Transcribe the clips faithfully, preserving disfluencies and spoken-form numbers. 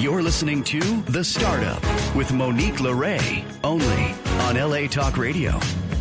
You're listening to The Startup with Monique LeRae, only on L A Talk Radio.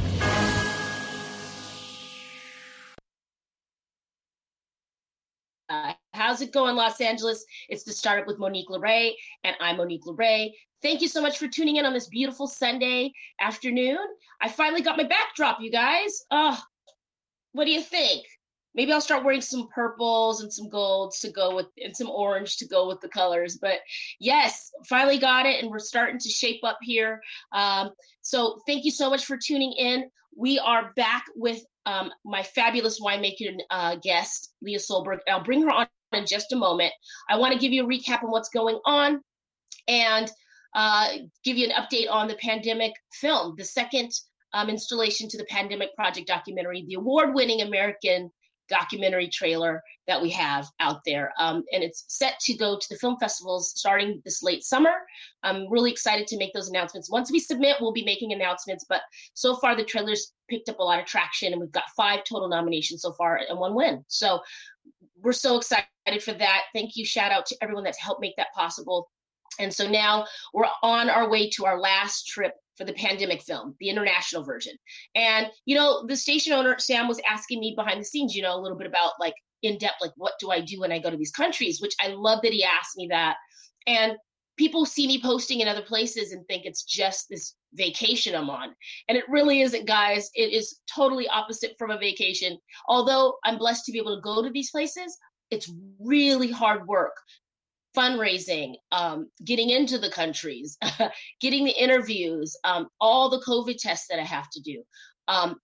Uh, how's it going, Los Angeles? It's The Startup with Monique LeRae, and I'm Monique LeRae. Thank you so much for tuning in on this beautiful Sunday afternoon. I finally got my backdrop, you guys. Oh, what do you think? Maybe I'll start wearing some purples and some golds to go with, and some orange to go with the colors. But yes, finally got it, and we're starting to shape up here. Um, so thank you so much for tuning in. We are back with um, my fabulous winemaker uh, guest, Leah Solberg. I'll bring her on in just a moment. I want to give you a recap on what's going on and uh, give you an update on the pandemic film, the second um, installation to the Pandemic Project documentary, the award-winning American documentary trailer that we have out there. Um, and it's set to go to the film festivals starting this late summer. I'm really excited to make those announcements. Once we submit, we'll be making announcements, but so far the trailer's picked up a lot of traction, and we've got five total nominations so far and one win. So we're so excited for that. Thank you. Shout out to everyone that's helped make that possible. And so now we're on our way to our last trip for the pandemic film, the international version. And, you know, the station owner, Sam, was asking me behind the scenes, you know, a little bit about like in depth, like, what do I do when I go to these countries, which I love that he asked me that. And people see me posting in other places and think it's just this vacation I'm on. And it really isn't, guys. It is totally opposite from a vacation. Although I'm blessed to be able to go to these places, it's really hard work. Fundraising, um, getting into the countries, getting the interviews, um, all the COVID tests that I have to do. Um,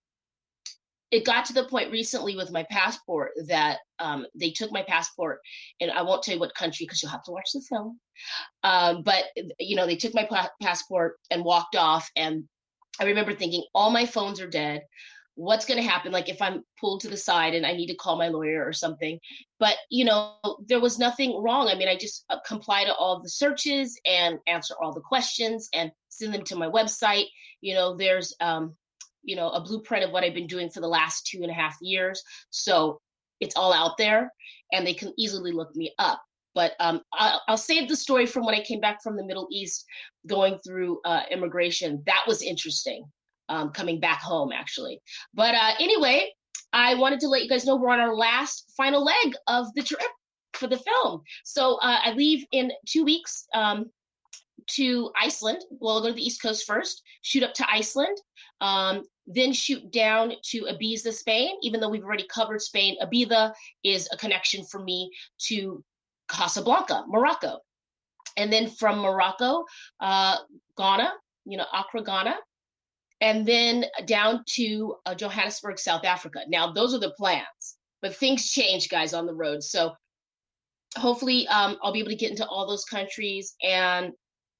it got to the point recently with my passport that um, they took my passport, and I won't tell you what country because you'll have to watch the film. Um, but, you know, they took my pa- passport and walked off. And I remember thinking, all my phones are dead. What's going to happen? Like if I'm pulled to the side and I need to call my lawyer or something. But, you know, there was nothing wrong. I mean, I just uh, comply to all the searches and answer all the questions and send them to my website. You know, there's, um, you know, a blueprint of what I've been doing for the last two and a half years. So it's all out there and they can easily look me up. But um, I'll, I'll save the story from when I came back from the Middle East going through uh, immigration. That was interesting. Um, coming back home, actually. But uh, anyway, I wanted to let you guys know we're on our last final leg of the trip for the film. So uh, I leave in two weeks um, to Iceland. Well, I'll go to the East Coast first, shoot up to Iceland, um, then shoot down to Ibiza, Spain. Even though we've already covered Spain, Ibiza is a connection for me to Casablanca, Morocco. And then from Morocco, uh, Ghana, you know, Accra, Ghana. And then down to uh, Johannesburg, South Africa. Now, those are the plans, but things change, guys, on the road. So hopefully um, I'll be able to get into all those countries and,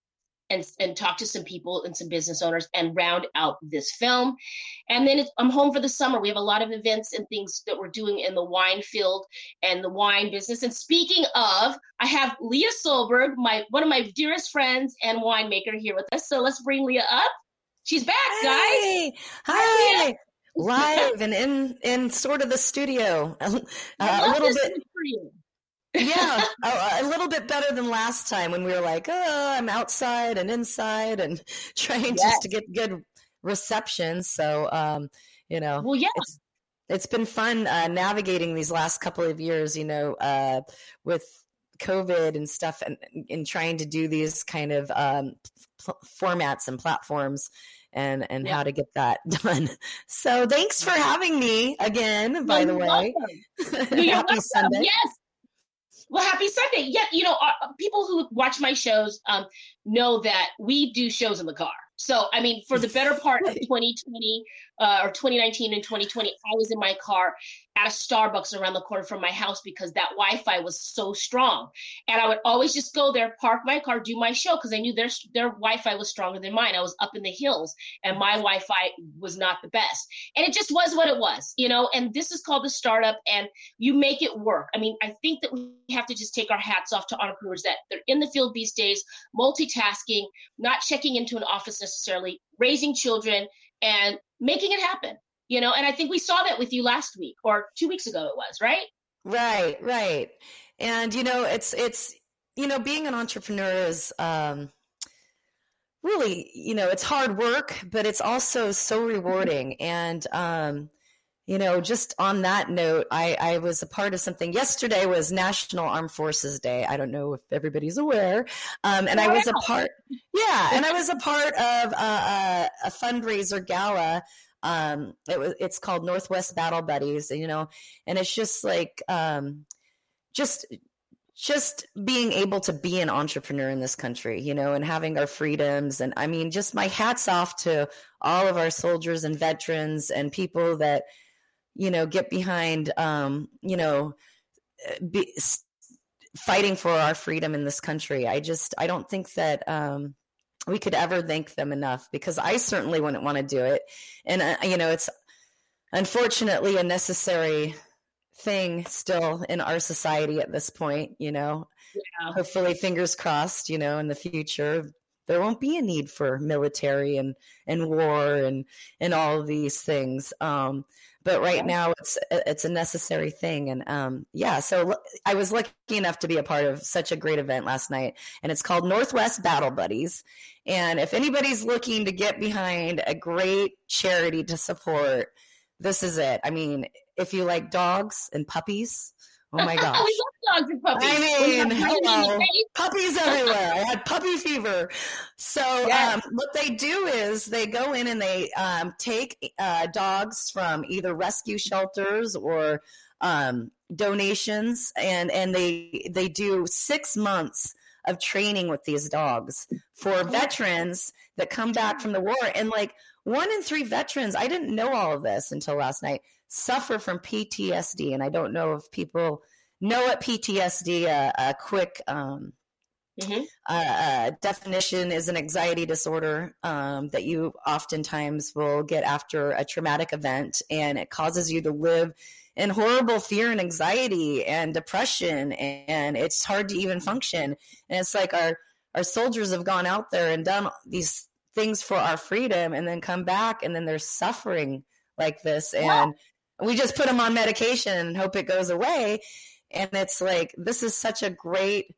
and, and talk to some people and some business owners and round out this film. And then it's, I'm home for the summer. We have a lot of events and things that we're doing in the wine field and the wine business. And speaking of, I have Leah Solberg, my one of my dearest friends and winemaker here with us. So let's bring Leah up. She's back, guys. Hey, hi. Live and in, in sort of the studio. Uh, a little bit. For you. Yeah, a, a little bit better than last time when we were like, oh, I'm outside and inside and trying yes. just to get good reception. So, um, you know, well, yeah. it's, it's been fun uh, navigating these last couple of years, you know, uh, with COVID and stuff and, and trying to do these kind of um, pl- formats and platforms and, and yeah. how to get that done. So thanks for having me again, by well, the way. Happy welcome. Sunday. Yes. Well, happy Sunday. Yeah, you know, uh, people who watch my shows um, know that we do shows in the car. So, I mean, for the better part of twenty twenty uh, or twenty nineteen and twenty twenty, I was in my car at a Starbucks around the corner from my house because that Wi-Fi was so strong. And I would always just go there, park my car, do my show because I knew their, their Wi-Fi was stronger than mine. I was up in the hills and my Wi-Fi was not the best. And it just was what it was, you know, and this is called the startup and you make it work. I mean, I think that we have to just take our hats off to entrepreneurs that they're in the field these days, multitasking, not checking into an office necessarily, raising children and making it happen. You know, and I think we saw that with you last week or two weeks ago it was, right? Right, right. And, you know, it's, it's, you know, being an entrepreneur is um, really, you know, it's hard work, but it's also so rewarding. And, um, you know, just on that note, I, I was a part of something. Yesterday was National Armed Forces Day. I don't know if everybody's aware. Um, and I was a part, yeah, and I was a part of a, a, a fundraiser gala. Um, it was, it's called Northwest Battle Buddies, you know, and it's just like, um, just, just being able to be an entrepreneur in this country, you know, and having our freedoms. And I mean, just my hats off to all of our soldiers and veterans and people that, you know, get behind, um, you know, be, fighting for our freedom in this country. I just, I don't think that um, we could ever thank them enough, because I certainly wouldn't want to do it. And, uh, you know, it's unfortunately a necessary thing still in our society at this point, you know. Yeah. Hopefully, fingers crossed, you know, in the future, there won't be a need for military and, and war and, and all of these things. Um, But right now, it's it's a necessary thing, and um, yeah. So I was lucky enough to be a part of such a great event last night, and it's called Northwest Battle Buddies. And if anybody's looking to get behind a great charity to support, this is it. I mean, if you like dogs and puppies, oh my gosh, we love dogs and puppies. I mean, hello, puppies everywhere. I had puppy fever. So yes. um, what they do is they go in and they um, take uh, dogs from either rescue shelters or um, donations, and and they they do six months of training with these dogs for veterans that come back from the war. And like one in three veterans, I didn't know all of this until last night, suffer from P T S D. And I don't know if people know what P T S D, uh, a quick um, mm-hmm. uh, uh, definition is an anxiety disorder um, that you oftentimes will get after a traumatic event, and it causes you to live in horrible fear and anxiety and depression, and it's hard to even function. And it's like our, our soldiers have gone out there and done these things for our freedom, and then come back, and then they're suffering like this. And yeah. we just put them on medication and hope it goes away. And it's like, this is such a great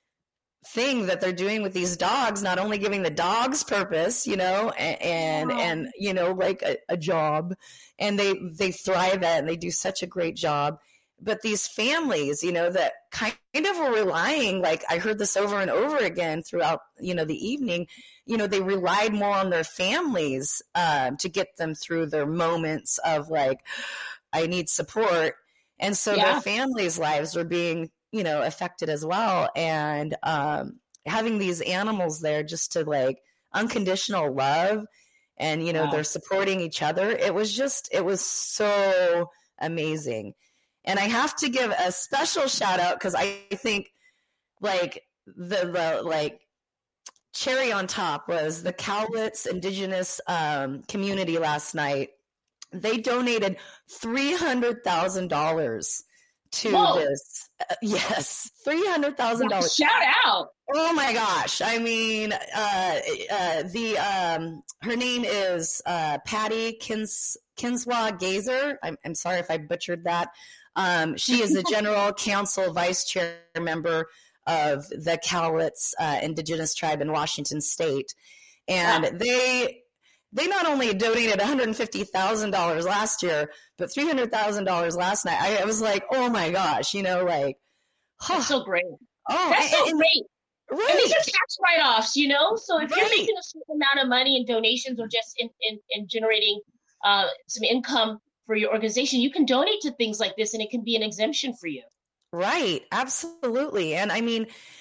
thing that they're doing with these dogs, not only giving the dogs purpose, you know, and, and, wow. and you know, like a, a job, and they, they thrive at, and they do such a great job. But these families, you know, that kind of are relying, like I heard this over and over again throughout, you know, the evening, you know, they relied more on their families uh, to get them through their moments of like, I need support. And so yeah. their families' lives are being, you know, affected as well. And um, having these animals there just to like unconditional love, and, you know, wow. they're supporting each other. It was just, it was so amazing. And I have to give a special shout out, because I think like the, the like cherry on top was the Cowlitz Indigenous um, community last night. They donated three hundred thousand dollars to Whoa. this. Uh, yes, three hundred thousand dollars. Shout out. Oh my gosh. I mean, uh, uh, the um, her name is uh, Patty Kins, Kinswa Gazer. I'm, I'm sorry if I butchered that. Um, she is the General Council Vice Chair member of the Cowlitz uh, Indigenous Tribe in Washington State. And wow. they they not only donated one hundred fifty thousand dollars last year, but three hundred thousand dollars last night. I, I was like, oh my gosh, you know, like. Huh. That's so great. Oh, That's so and, great. Right. And these are tax write-offs, you know? So if right. you're making a certain amount of money in donations, or just in, in, in generating uh, some income for your organization, you can donate to things like this, and it can be an exemption for you. Right. Absolutely. And I mean,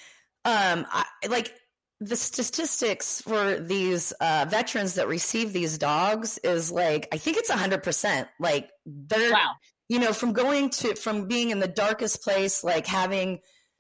um, I, like the statistics for these uh, veterans that receive these dogs is like, I think it's one hundred percent. Like they're, wow. you know, from going to, from being in the darkest place, like having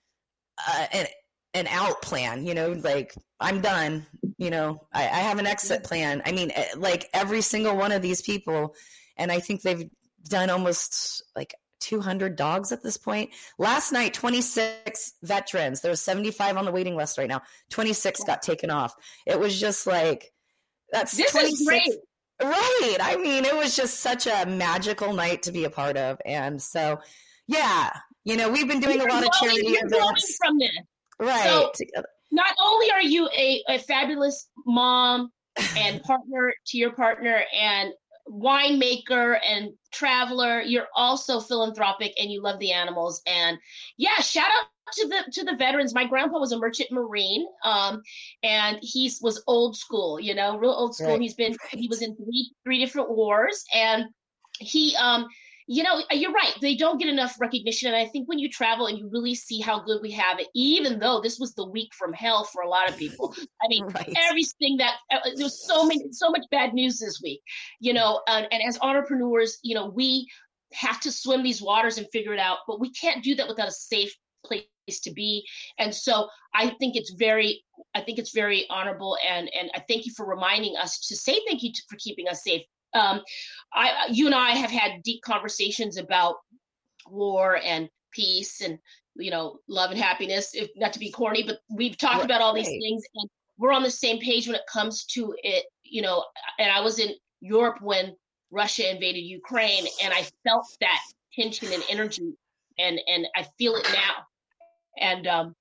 uh, an, an out plan, you know, like I'm done, you know, I, I have an exit plan. I mean, like every single one of these people. And I think they've done almost like two hundred dogs at this point. Last night, twenty-six veterans. There's seventy-five on the waiting list right now. twenty-six got taken off. It was just like, that's this twenty-six. Is great. Right. I mean, it was just such a magical night to be a part of. And so, yeah, you know, we've been doing you're a lot going, of charity you're events. From this. Right. So not only are you a, a fabulous mom and partner to your partner and winemaker and traveler, you're also philanthropic and you love the animals. And yeah, shout out to the to the veterans. My grandpa was a merchant marine, um, and he was old school, you know, real old school. Right. He's been he was in three three different wars, and he um you know, you're right. They don't get enough recognition. And I think when you travel and you really see how good we have it, even though this was the week from hell for a lot of people. I mean, right. everything that uh, there was so many, so much bad news this week, you know, and, and as entrepreneurs, you know, we have to swim these waters and figure it out, but we can't do that without a safe place to be. And so I think it's very, I think it's very honorable. And, and I thank you for reminding us to say thank you to, for keeping us safe. Um, I, you and I have had deep conversations about war and peace and, you know, love and happiness, if not to be corny, but we've talked right. about all these things and we're on the same page when it comes to it, you know, and I was in Europe when Russia invaded Ukraine and I felt that tension and energy and, and I feel it now. And, um,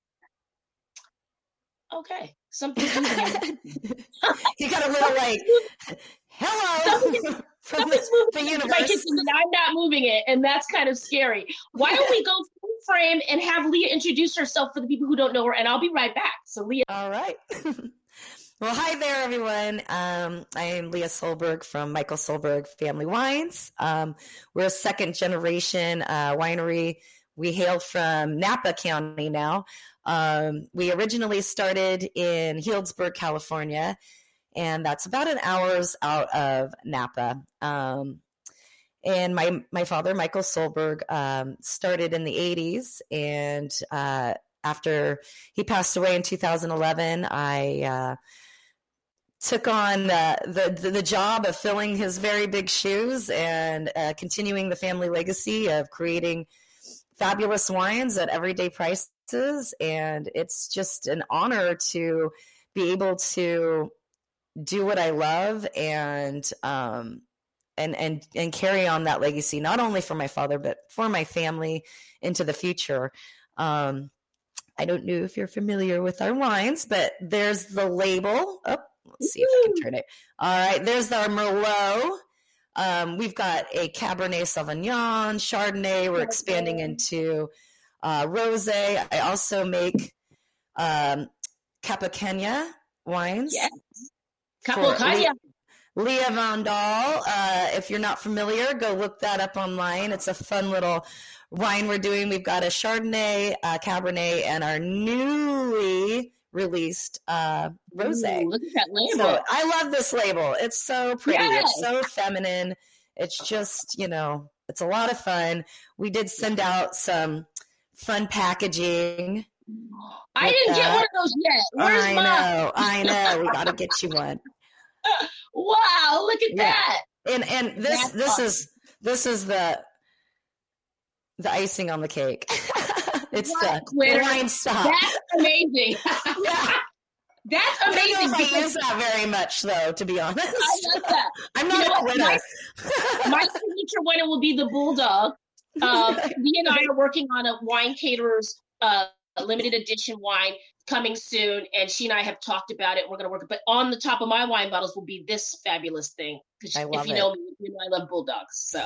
okay. Something's moving. You got a little like, hello. Something, something's moving the universe. And I'm not moving it, and that's kind of scary. Why don't we go full frame and have Leah introduce herself for the people who don't know her, and I'll be right back. So, Leah. All right. Well, hi there, everyone. Um, I am Leah Solberg from Michael Solberg Family Wines. Um, we're a second generation uh, winery. We hail from Napa County now. Um, we originally started in Healdsburg, California, and that's about an hour's out of Napa. Um, and my my father, Michael Solberg, um, started in the eighties, and uh, after he passed away in two thousand eleven, I uh, took on uh, the, the the job of filling his very big shoes and uh, continuing the family legacy of creating fabulous wines at everyday prices. And it's just an honor to be able to do what I love and um and and and carry on that legacy, not only for my father but for my family into the future. Um, I don't know if you're familiar with our wines, but there's the label. Oh, let's see if I can turn it. All right, there's our Merlot. Um, we've got a Cabernet Sauvignon, Chardonnay. We're expanding into uh, Rosé. I also make um, Capocagna wines. Yes. Capocagna. Le- Leah Van Dahl. Uh, if you're not familiar, go look that up online. It's a fun little wine we're doing. We've got a Chardonnay, uh, Cabernet, and our newly released uh, Rosé. Ooh, look at that label. So I love this label. It's so pretty. Yes. It's so feminine. It's just, you know, it's a lot of fun. We did send out some fun packaging. I didn't that. get one of those yet. Where's I mine? know. I know. We got to get you one. Wow, look at yeah. that. And and this That's this awesome. is this is the the icing on the cake. It's what? the, the wine stop. That's amazing. Yeah. That's amazing. I don't know if I use that very much, though, to be honest. I love that. I'm not you a quitter. My, my signature winner will be the Bulldog. Um, Lee and I are working on a wine caterer's uh, limited edition wine coming soon, and she and I have talked about it. We're going to work it, but on the top of my wine bottles will be this fabulous thing. Because if you it. know me, you know I love Bulldogs. So,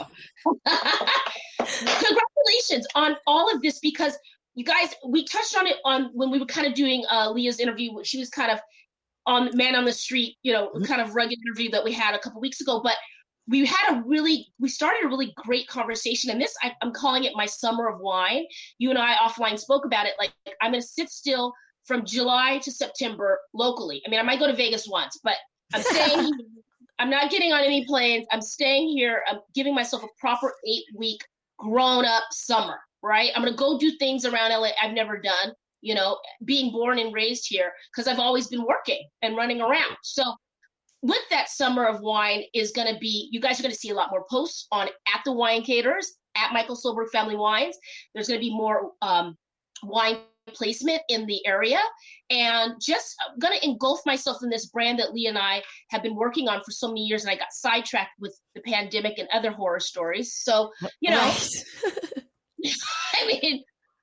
congratulations on all of this, because you guys, we touched on it on when we were kind of doing uh, Leah's interview. She was kind of on Man on the Street, you know, mm-hmm. kind of rugged interview that we had a couple weeks ago. But we had a really, we started a really great conversation. And this, I, I'm calling it my summer of wine. You and I offline spoke about it. Like, I'm going to sit still from July to September locally. I mean, I might go to Vegas once, but I'm staying here. I'm not getting on any planes. I'm staying here. I'm giving myself a proper eight week grown up summer. Right? I'm going to go do things around L A I've never done, you know, being born and raised here, because I've always been working and running around. So with that summer of wine is going to be, you guys are going to see a lot more posts on at the wine caterers, at Michael Solberg Family Wines. There's going to be more um, wine placement in the area, and just I'm going to engulf myself in this brand that Lee and I have been working on for so many years. And I got sidetracked with the pandemic and other horror stories. So, you know, right. I mean,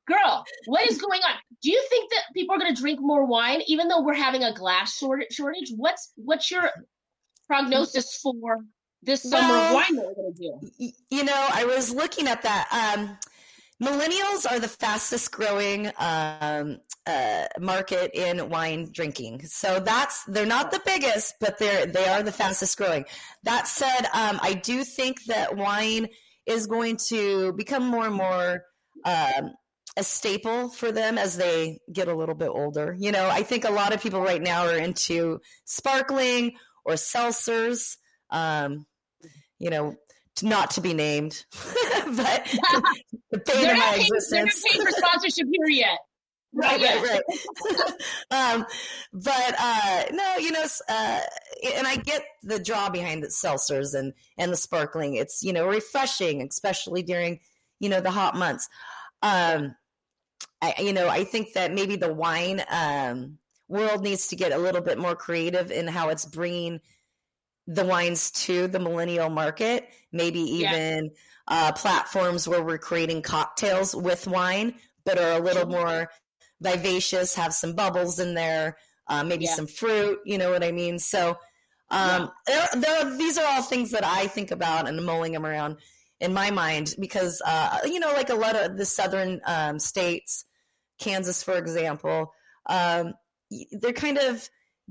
girl, what is going on? Do you think that people are going to drink more wine, even though we're having a glass shortage? What's what's your prognosis for this summer well, of wine that we're going to do? You know, I was looking at that. Um, millennials are the fastest growing um, uh, market in wine drinking. So that's, they're not the biggest, but they're, they are the fastest growing. That said, um, I do think that wine is going to become more and more um, a staple for them as they get a little bit older. You know, I think a lot of people right now are into sparkling or seltzers, um, you know, not to be named, but the pain of my existence. They're not paying for sponsorship here yet. Right, right, right. um, but uh, no, you know, uh, and I get the draw behind the seltzers and, and the sparkling. It's, you know, refreshing, especially during, you know, the hot months. Um, I, you know, I think that maybe the wine um, world needs to get a little bit more creative in how it's bringing the wines to the millennial market, maybe even yeah. uh, platforms where we're creating cocktails with wine, but are a little more vivacious, have some bubbles in there, uh, maybe yeah. some fruit, you know what I mean? So um, yeah. they're, they're, these are all things that I think about and mulling them around in my mind because, uh, you know, like a lot of the southern um, states, Kansas, for example, um, they're kind of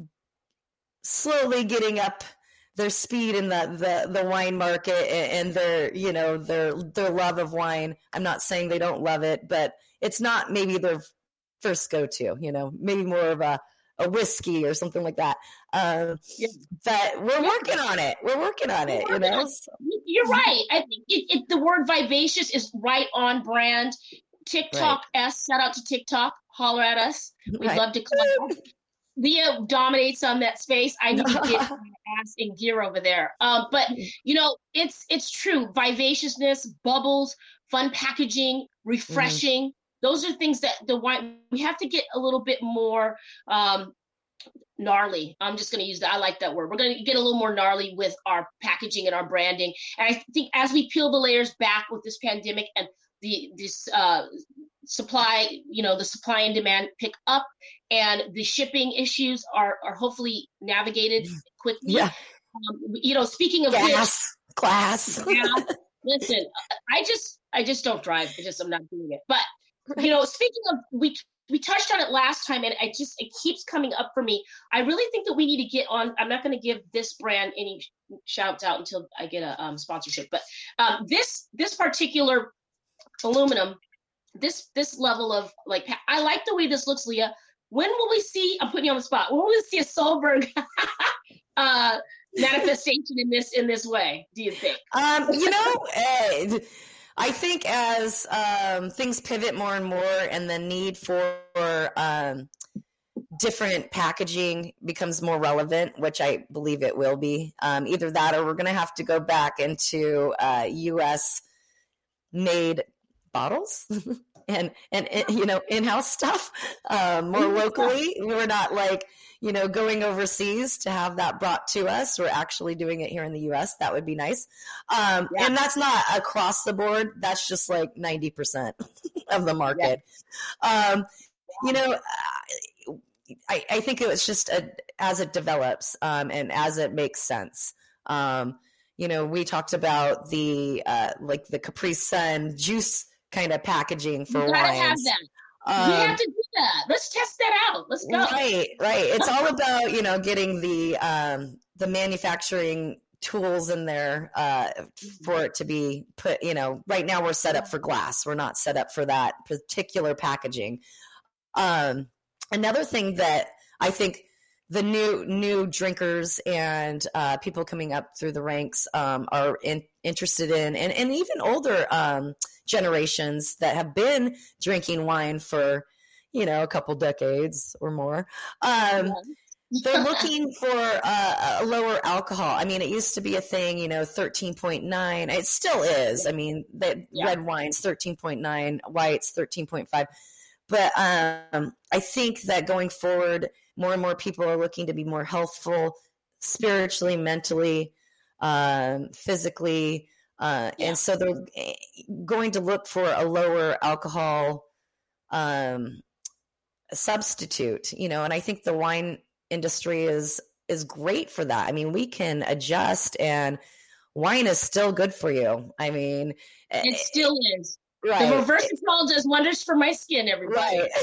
slowly getting up their speed in the, the, the wine market and their, you know, their, their love of wine. I'm not saying they don't love it, but it's not maybe their first go-to, you know, maybe more of a, a whiskey or something like that. Um, yeah. But we're working on it. We're working on it, you know. You're right. I think it, it, the word vivacious is right on brand. TikTok right. S, shout out to TikTok. Holler at us. We'd right. love to collab. Leah dominates on that space. I need to get my ass in gear over there. Um, but you know, it's it's true. Vivaciousness, bubbles, fun packaging, refreshing. Mm-hmm. Those are things that the wine we have to get a little bit more um, gnarly. I'm just going to use that. I like that word. We're going to get a little more gnarly with our packaging and our branding. And I think as we peel the layers back with this pandemic and the this uh, supply, you know, the supply and demand pick up and the shipping issues are, are hopefully navigated quickly. Yeah. Um, you know, speaking of gas, which, class. Yeah, listen, I just, I just don't drive. I just, I'm not doing it. But, you know, speaking of, we, we touched on it last time and I just, it keeps coming up for me. I really think that we need to get on, I'm not going to give this brand any shouts out until I get a um, sponsorship, but um, this, this particular aluminum, this this level of like, I like the way this looks, Leah. When will we see, I'm putting you on the spot, when will we see a Solberg uh, manifestation in this in this way, do you think? Um, you know, uh, I think as um, things pivot more and more and the need for um, different packaging becomes more relevant, which I believe it will be, um, either that or we're going to have to go back into uh, U S made bottles and, and, and, you know, in-house stuff, um, more locally. We're not like, you know, going overseas to have that brought to us. We're actually doing it here in the U S. That would be nice. Um, yeah. And that's not across the board. That's just like ninety percent of the market. Yeah. Um, you know, I, I think it was just a, as it develops um, and as it makes sense. Um, you know, we talked about the, uh, like the Capri Sun juice kind of packaging for wines. You gotta wines. have that. Um, we have to do that. Let's test that out. Let's go. Right, right. It's all about, you know, getting the um, the manufacturing tools in there uh, for it to be put, you know, right now we're set up for glass. We're not set up for that particular packaging. Um, another thing that I think the new new drinkers and uh, people coming up through the ranks um, are in, interested in, and, and even older um, generations that have been drinking wine for, you know, a couple decades or more. Um, they're looking for uh, a lower alcohol. I mean, it used to be a thing, you know, thirteen point nine. It still is. I mean, the yeah. red wine's thirteen point nine, white's thirteen point five. But um, I think that going forward, more and more people are looking to be more healthful, spiritually, mentally, um, physically. Uh, yeah. And so they're going to look for a lower alcohol um, substitute, you know, and I think the wine industry is is great for that. I mean, we can adjust, and wine is still good for you. I mean, it still is. Right. The resveratrol does wonders for my skin, everybody. Right.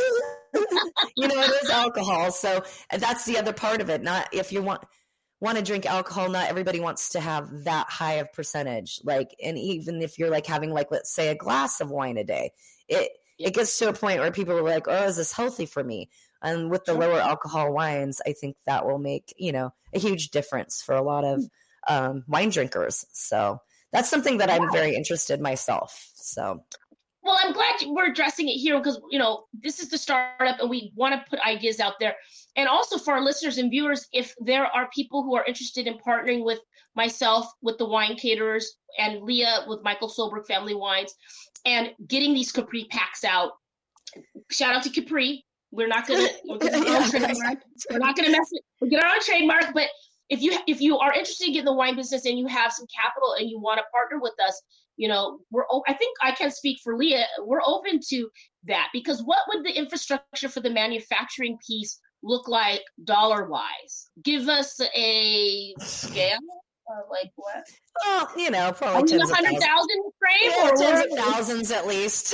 You know, it is alcohol. So that's the other part of it. Not if you want want to drink alcohol, not everybody wants to have that high of percentage. Like, and even if you're like having like, let's say a glass of wine a day, it, yeah. it gets to a point where people are like, oh, is this healthy for me? And with the lower alcohol wines, I think that will make, you know, a huge difference for a lot of um, wine drinkers. So that's something that I'm very interested in myself. So, well, I'm glad we're addressing it here because, you know, this is the startup and we want to put ideas out there. And also for our listeners and viewers, if there are people who are interested in partnering with myself, with the wine caterers, and Leah with Michael Solberg Family Wines, and getting these Capri packs out, shout out to Capri. We're not gonna we're gonna get our own trademark. We're not gonna mess it. We'll get our own trademark. But if you if you are interested in getting the wine business and you have some capital and you want to partner with us, you know, we're. I think I can speak for Leah. We're open to that because what would the infrastructure for the manufacturing piece look like dollar wise? Give us a scale. Uh, like what? Well, you know, probably tens of hundred thousand frame yeah, or tens of thousands at least.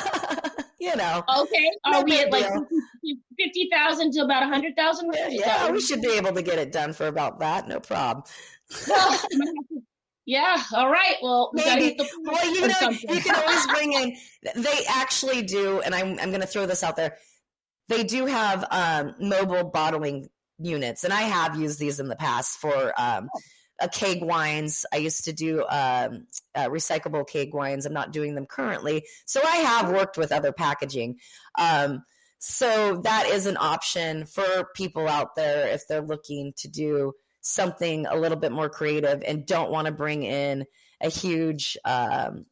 You know. Okay. Are no we at like fifty thousand to about a hundred thousand? Yeah, yeah we should be able to get it done for about that. No problem. Well, yeah. All right. Well, we gotta hit the well, you know, you can always bring in. They actually do, and I'm I'm going to throw this out there. They do have um, mobile bottling units, and I have used these in the past for. Um, Uh, keg wines. I used to do um, uh, recyclable keg wines. I'm not doing them currently. So I have worked with other packaging. Um, so that is an option for people out there if they're looking to do something a little bit more creative and don't want to bring in a huge um,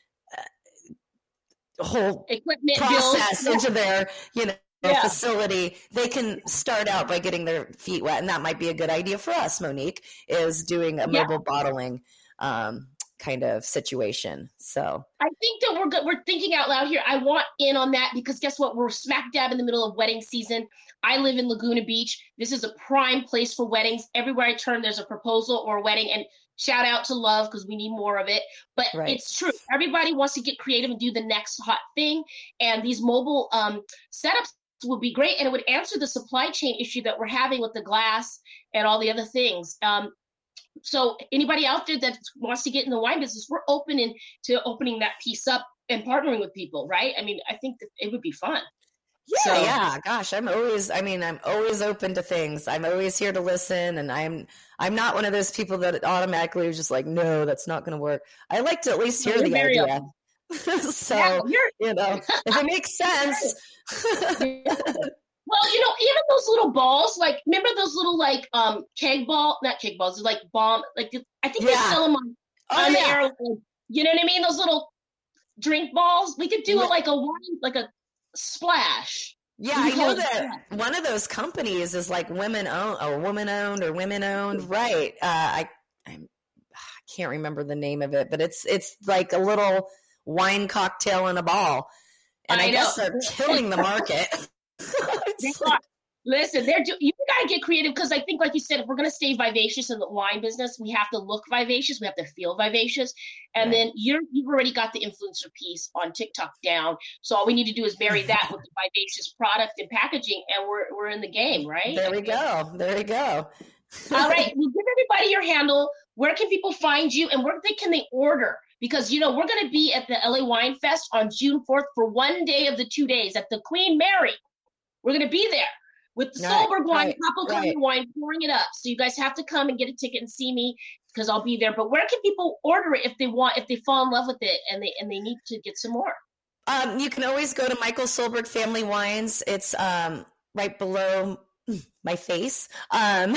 uh, whole equipment process bills. into their, you know, Yeah. facility. They can start out by getting their feet wet, and that might be a good idea for us, Monique, is doing a mobile yeah. bottling um, kind of situation. So I think that we're good. We're thinking out loud here. I want in on that because guess what? We're smack dab in the middle of wedding season. I live in Laguna Beach. This is a prime place for weddings. Everywhere I turn, there's a proposal or a wedding, and shout out to Love because we need more of it. But right. It's true. Everybody wants to get creative and do the next hot thing, and these mobile um, setups would be great, and it would answer the supply chain issue that we're having with the glass and all the other things. Um, so anybody out there that wants to get in the wine business, we're open in, to opening that piece up and partnering with people, right? I mean, I think that it would be fun. Yeah, so, yeah. Gosh, I'm always, I mean, I'm always open to things. I'm always here to listen, and I'm I'm not one of those people that automatically is just like, no, that's not going to work. I like to at least hear the idea. Open. So, yeah, you know, if it makes sense. Well, you know, even those little balls, like, remember those little, like, um, keg ball, not keg balls, like bomb, like, I think yeah. they sell them on, oh, on yeah. the air. You know what I mean? Those little drink balls. We could do yeah. it like a wine, like a splash. Yeah, I know that one of those companies is like women owned or woman owned or women owned. Right. Uh, I, I'm, I can't remember the name of it, but it's, it's like a little wine cocktail in a ball. And I, I guess they're killing the market. Like, listen, they're do- you gotta get creative because I think, like you said, if we're gonna stay vivacious in the wine business, we have to look vivacious, we have to feel vivacious, and right. then you're you've already got the influencer piece on TikTok down. So all we need to do is marry that with the vivacious product and packaging, and we're we're in the game, right? There we go. There we go. All right, well, give everybody your handle. Where can people find you, and where they, can they order? Because, you know, we're going to be at the L A Wine Fest on June fourth for one day of the two days at the Queen Mary. We're going to be there with the right, Solberg wine, right, Capo right. wine, pouring it up. So you guys have to come and get a ticket and see me because I'll be there. But where can people order it if they want, if they fall in love with it and they and they need to get some more? Um, you can always go to Michael Solberg Family Wines. It's um, right below my face. Um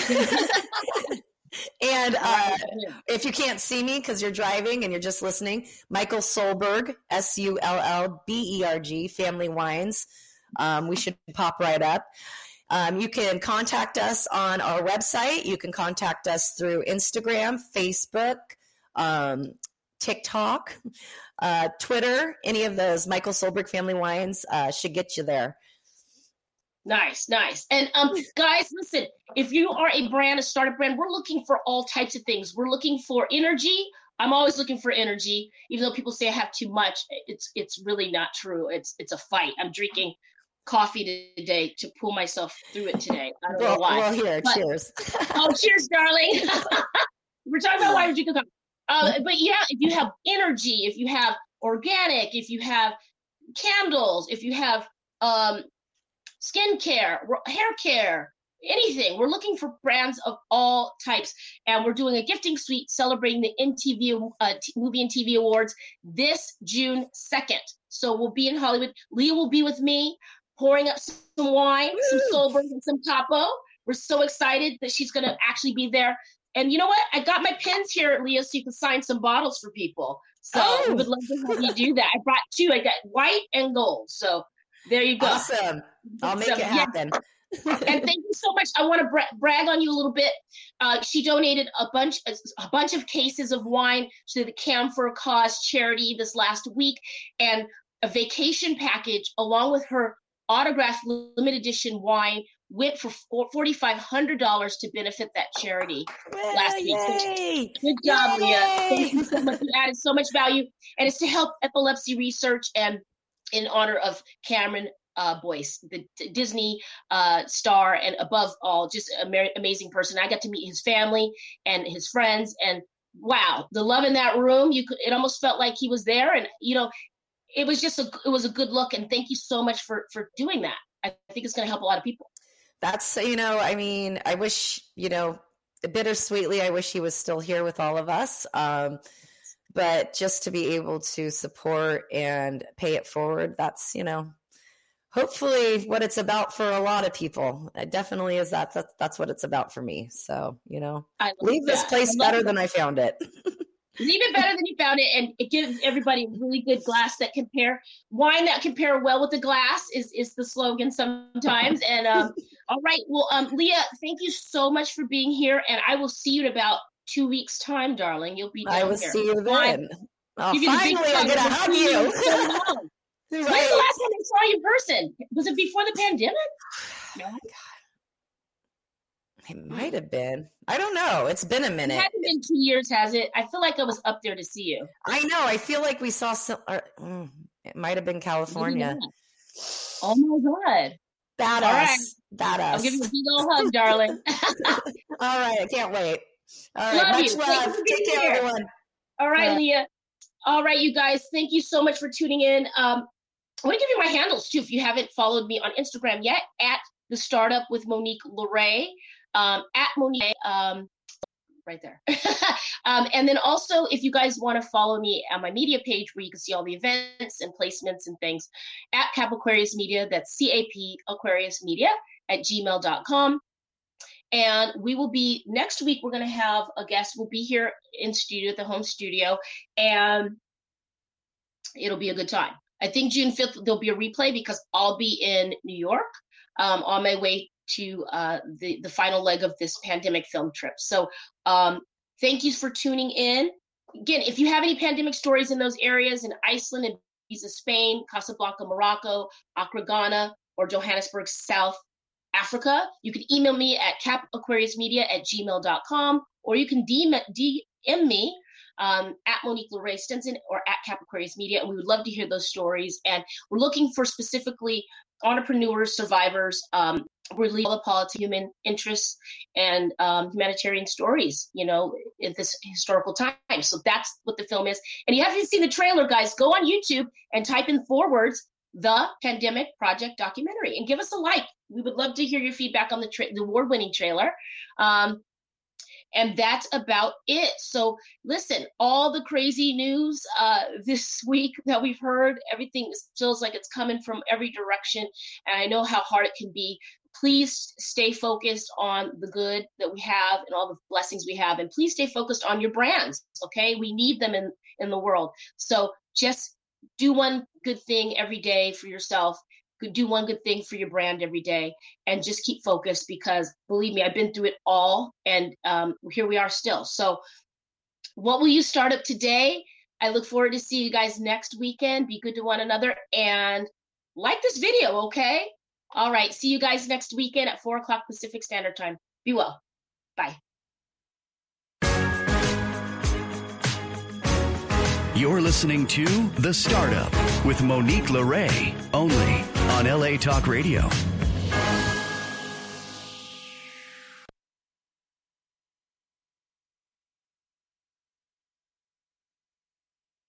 And uh, if you can't see me because you're driving and you're just listening, Michael Solberg, S U L L B E R G, Family Wines. Um, we should pop right up. Um, you can contact us on our website. You can contact us through Instagram, Facebook, um, TikTok, uh, Twitter, any of those Michael Solberg Family Wines uh, should get you there. Nice, nice. And um, guys, listen, if you are a brand, a startup brand, we're looking for all types of things. We're looking for energy. I'm always looking for energy, even though people say I have too much. It's it's really not true. It's it's a fight. I'm drinking coffee today to pull myself through it today. I don't well, know why. Well, here, but, cheers. Oh, cheers, darling. We're talking about why we're drinking coffee. Uh, but yeah, if you have energy, if you have organic, if you have candles, if you have um, skincare, hair care, anything. We're looking for brands of all types. And we're doing a gifting suite celebrating the M T V uh, T- Movie and T V Awards this June second. So we'll be in Hollywood. Leah will be with me, pouring up some wine, Woo! some Solberg, and some Capo. We're so excited that she's going to actually be there. And you know what? I got my pens here, Leah, so you can sign some bottles for people. So oh. we would love to have you do that. I brought two. I got white and gold. So there you go. Awesome. I'll make so, it happen. Yeah. And thank you so much. I want to bra- brag on you a little bit. Uh, she donated a bunch, a, a bunch of cases of wine to the Cam for a Cause charity this last week, and a vacation package along with her autographed limited edition wine went for four thousand five hundred dollars to benefit that charity well, last week. Yay. Good job, Yay. Leah. Thank you so much. You added so much value, and it's to help epilepsy research and in honor of Cameron uh, Boyce, the d- Disney uh, star, and above all, just an ama- amazing person. I got to meet his family and his friends, and wow, the love in that room. You could, it almost felt like he was there, and you know, it was just a, it was a good look. And thank you so much for for doing that. I think it's going to help a lot of people. That's, you know, I mean, I wish, you know, bittersweetly, I wish he was still here with all of us. Um, but just to be able to support and pay it forward, that's, you know, hopefully what it's about for a lot of people. It definitely is that. That's, that's what it's about for me. So, you know, leave this place better than I found it. Leave it better than you found it, and it gives everybody a really good glass that compare wine that compare well with the glass is is the slogan sometimes. And um, all right, well, um, Leah, thank you so much for being here, and I will see you in about two weeks' time, darling. You'll be down I will here. see you then. Oh, you finally, I'm gonna hug you. So right. When's the last time I saw you in person? Was it before the pandemic? No. It might have been. I don't know. It's been a minute. It hasn't been two years, has it? I feel like I was up there to see you. I know. I feel like we saw some. Or, mm, it might have been California. Oh my God. Badass. All right. Badass. I'll give you a big old hug, darling. All right. I can't wait. All right. Love Much you. love. Take care, here. everyone. All right, uh, Leah. All right, you guys. Thank you so much for tuning in. Um, I want to give you my handles too. If you haven't followed me on Instagram yet, at The Startup with Monique LeRae. Um, at Monique, um, right there. um, and then also, if you guys want to follow me on my media page where you can see all the events and placements and things, at Cap Aquarius Media, that's C A P Aquarius Media at gmail dot com. And we will be, next week, we're going to have a guest. We'll be here in studio, at the home studio, and it'll be a good time. I think June fifth, there'll be a replay because I'll be in New York um, on my way to uh, the, the final leg of this pandemic film trip. So um, thank you for tuning in. Again, if you have any pandemic stories in those areas in Iceland, and Ibiza, Spain, Casablanca, Morocco, Accra, Ghana, or Johannesburg, South Africa, you can email me at capaquariusmedia at gmail dot com, or you can D M me um, at Monique LeRae Stinson or at Cap Aquarius Media, and we would love to hear those stories. And we're looking for specifically entrepreneurs, survivors, um, really all the politics, human interests, and um, humanitarian stories, you know, in this historical time. So that's what the film is. And you haven't seen the trailer, guys, go on YouTube and type in forwards, The Pandemic Project Documentary, and give us a like. We would love to hear your feedback on the, tra- the award-winning trailer. Um, and that's about it. So listen, all the crazy news uh, this week that we've heard, everything feels like it's coming from every direction. And I know how hard it can be. Please stay focused on the good that we have and all the blessings we have. And please stay focused on your brands, okay? We need them in, in the world. So just do one good thing every day for yourself. Do one good thing for your brand every day. And just keep focused because, believe me, I've been through it all. And um, here we are still. So what will you start up today? I look forward to see you guys next weekend. Be good to one another and like this video, okay? All right. See you guys next weekend at four o'clock Pacific Standard Time. Be well. Bye. You're listening to The Startup with Monique LeRae, only on L A Talk Radio.